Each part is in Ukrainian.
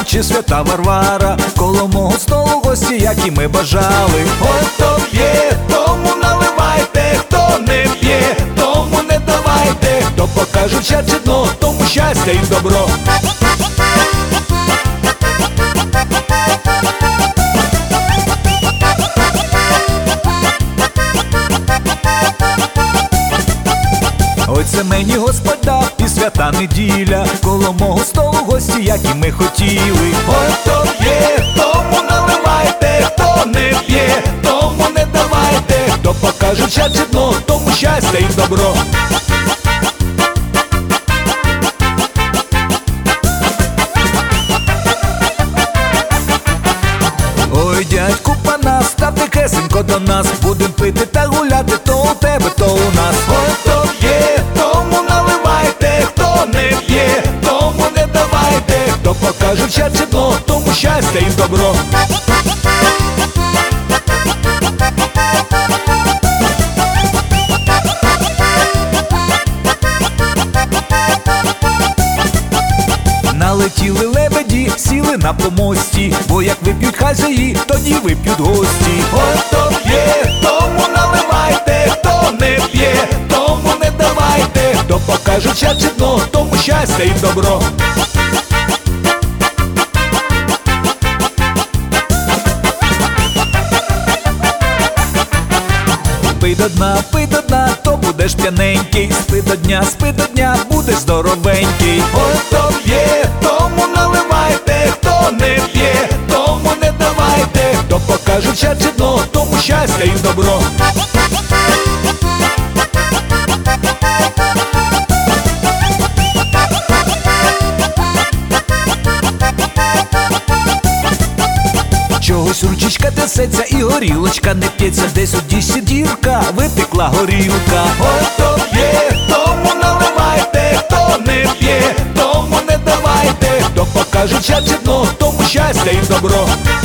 чи свята Варвара, коло мого столу гості, які ми бажали. Ой, хто п'є, тому наливайте, хто не п'є, тому не давайте, хто покаже щастя дно, тому щастя і добро. Ой, це мені Господа і свята неділя, коло мого столу гості, які ми хотіли. Ой, хто п'є, тому наливайте, хто не п'є, тому не давайте, хто покаже щастя дно, тому щастя і добро. Ой, дядьку Панас, став тихесенько до нас, будем пити та гуляти, то у тебе, то у нас. Ой, хто п'є, тому наливайте, хто не п'є, тому не давайте, хто покаже щастя дно, тому щастя і добро. Налетіли лебеді, сіли на помості, бо як вип'ють хазяї, тоді вип'ють гості. Ой, хто п'є, тому наливайте, хто не п'є, тому не давайте, хто покаже щастя дно, тому щастя і добро. Пий до дна, то будеш п'яненький, спи до дня, будеш здоровенький. Ой, хто п'є, тому наливайте, хто не п'є, тому не давайте, хто покаже щастя дно, тому щастя і добро. Чогось ручечка трясеться і горілочка не п'ється, десь у дісі дірка, витекла горілка. Ой, хто п'є, тому наливайте, хто не п'є, тому не давайте, хто покаже щастя дно, тому щастя і добро.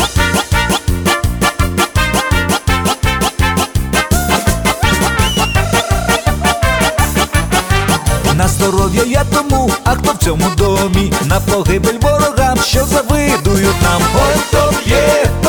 На здоров'я я тому, а хто в цьому домі, на погибель ворогам, що завидують нам. Ой, хто п'є,